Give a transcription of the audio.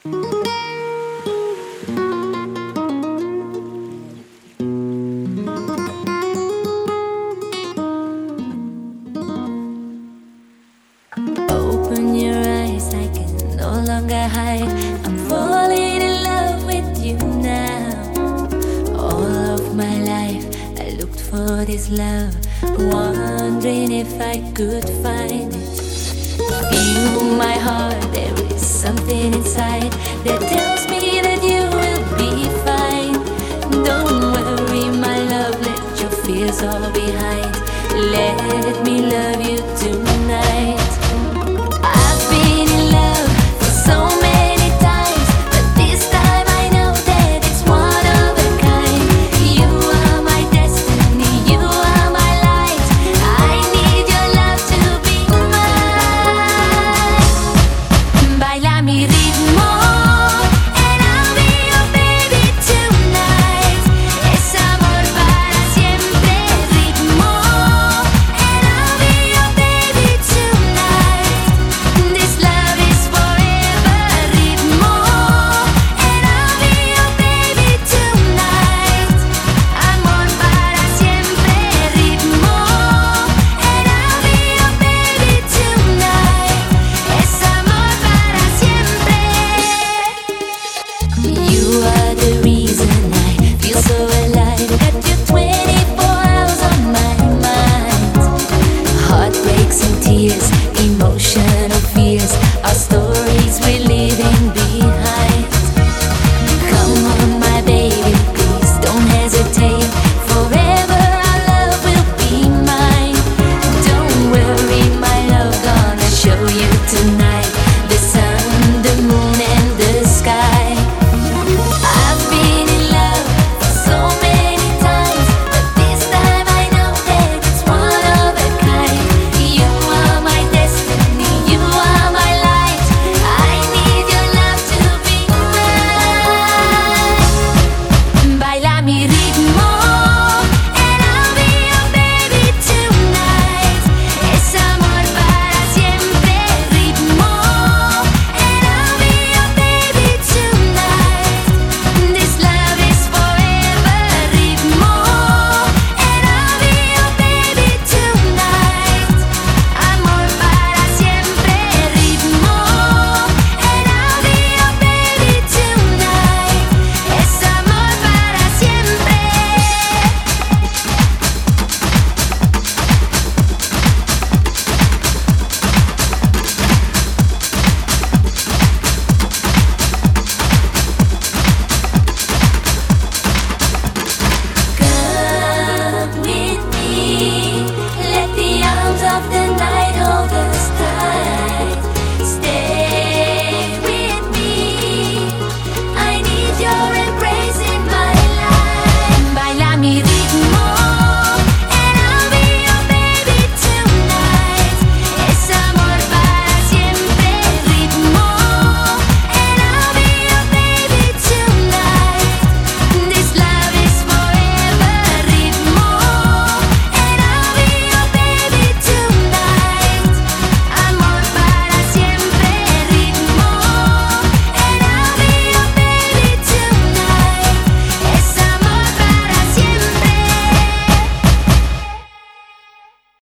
Open your eyes, I can no longer hide. I'm falling in love with you now. All of my life I looked for this love, wondering if I could find it. Feel my heart, there is something inside that tells me that you will be fine. Don't worry, my love, let your fears all behind. Let me love you tonight. I've been in love for so many times, but this time I know that it's one of a kind. You are my destiny, you are my light. I need your love to be mine. Baila mi ritmo, and I'll be your baby tonight. Es amor para siempre, ritmo, and I'll be your baby tonight. This love is forever, ritmo, and I'll be your baby tonight. Amor para siempre, ritmo, and I'll be your baby tonight. Es amor para siempre. You are the reason I feel so alive. Got you 24 hours on my mind. Heartbreaks and tears,